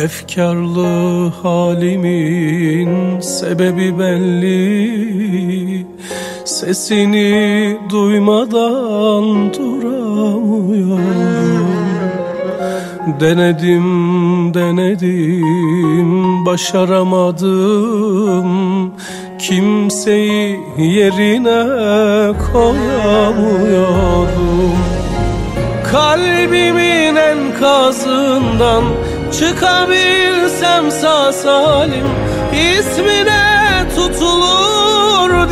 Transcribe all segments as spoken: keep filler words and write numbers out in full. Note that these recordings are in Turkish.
Efkarlı halimin sebebi belli, sesini duymadan duramıyorum. Denedim, denedim, başaramadım. Kimseyi yerine koyamıyorum. Kalbimin enkazından çıkabilsem sağ salim, ismine tutulur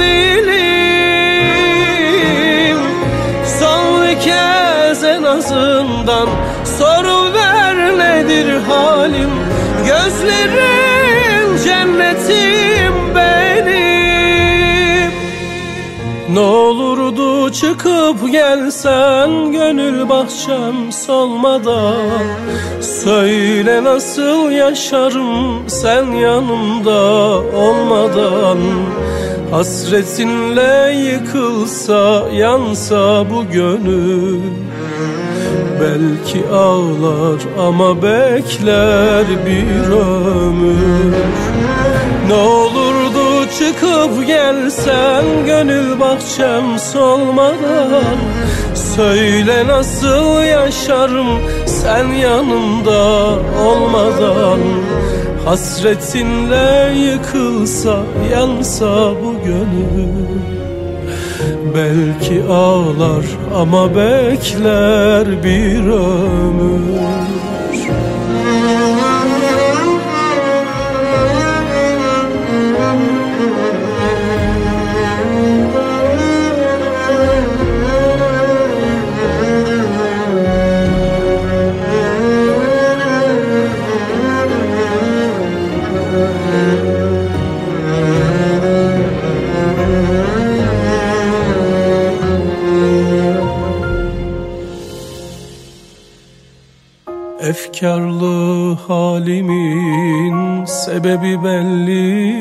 dilim. Son kez en azından soruver nedir halim. Gözlerin cennetim benim. Ne olurdu çıkıp gelsen gönül bahçem solmadan. Söyle nasıl yaşarım sen yanımda olmadan. Hasretinle yıkılsa yansa bu gönül, belki ağlar ama bekler bir ömür. Ne olurdu çıkıp gelsen gönül bahçem solmadan. Söyle nasıl yaşarım sen yanımda olmadan. Hasretinle yıkılsa yansa bu gönül, belki ağlar ama bekler bir ömür. Efkarlı halimin sebebi belli,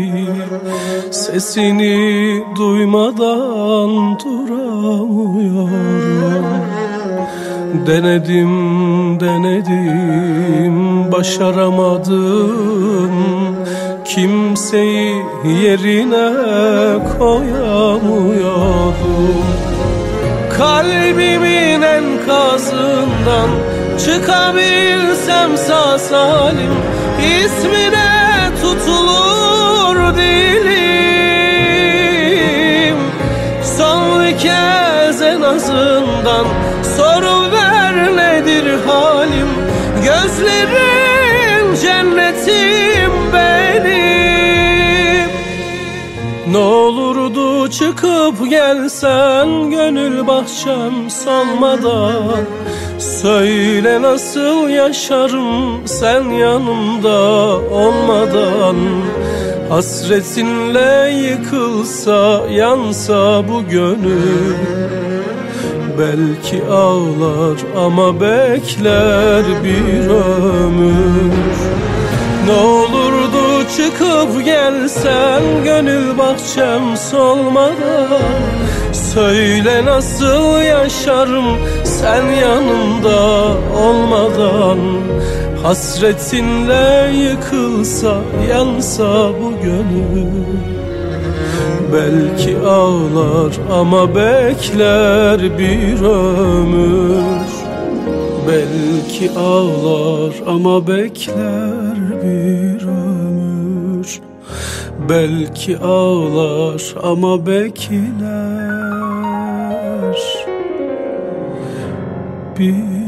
sesini duymadan duramıyorum. Denedim, denedim, başaramadım. Kimseyi yerine koyamıyordum. Kalbimin enkazından çıkabilsem sağ salim, ismine tutulur dilim. Son kez en azından soruver nedir halim. Gözlerin cennetim benim. Ne olurdu çıkıp gelsen gönül bahçem solmadan. Söyle nasıl yaşarım sen yanımda olmadan. Hasretinle yıkılsa yansa bu gönül, belki ağlar ama bekler bir ömür. Ne olurdu çıkıp gelsen gönül bahçem solmadan. Söyle nasıl yaşarım sen yanımda olmadan. Hasretinle yıkılsa yansa bu gönül, belki ağlar ama bekler bir ömür. Belki ağlar ama bekler bir ömür. Belki ağlar ama bekler bir